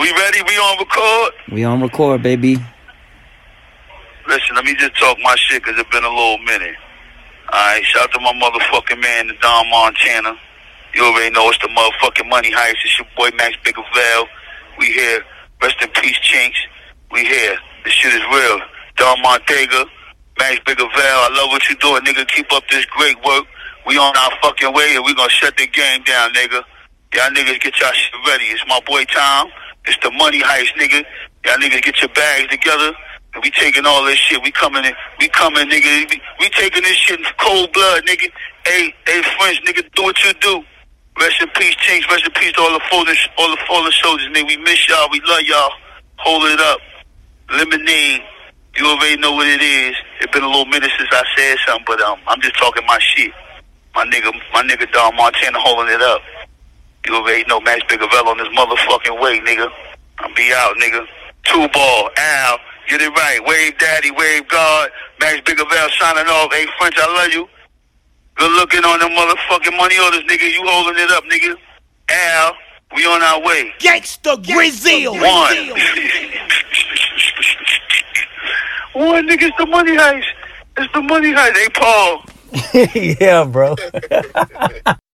we ready? We on record? We on record, baby. Listen, let me just talk my shit because it's been a little minute. Alright, shout out to my motherfucking man, the Don Montana. You already know it's the motherfucking money heist. It's your boy Max Bigavell. We here. Rest in peace, Chinks. We here. This shit is real. Don Montana, Max Bigavell. I love what you doing, nigga. Keep up this great work. We on our fucking way and we gonna shut the game down, nigga. Y'all niggas get y'all shit ready. It's my boy Tom. It's the money heist, nigga. Y'all niggas get your bags together. And we taking all this shit. We coming, nigga. We taking this shit in cold blood, nigga. Hey, French, nigga, do what you do. Rest in peace, Chinks. Rest in peace to all the fallen soldiers, nigga. We miss y'all. We love y'all. Hold it up. Lemonade. You already know what it is. It's been a little minute since I said something, but I'm just talking my shit. My nigga Don Montana holding it up. You already know Max Bigavell on this motherfucking way, nigga. I'll be out, nigga. 2-ball, Al. Get it right. Wave daddy, wave God. Max Bigavell signing off. Hey, French, I love you. Good looking on them motherfucking money orders, nigga. You holding it up, nigga. Al, we on our way. Gangsta Brazil. One, nigga, it's the money heist. It's the money heist. Hey, Paul. Yeah, bro.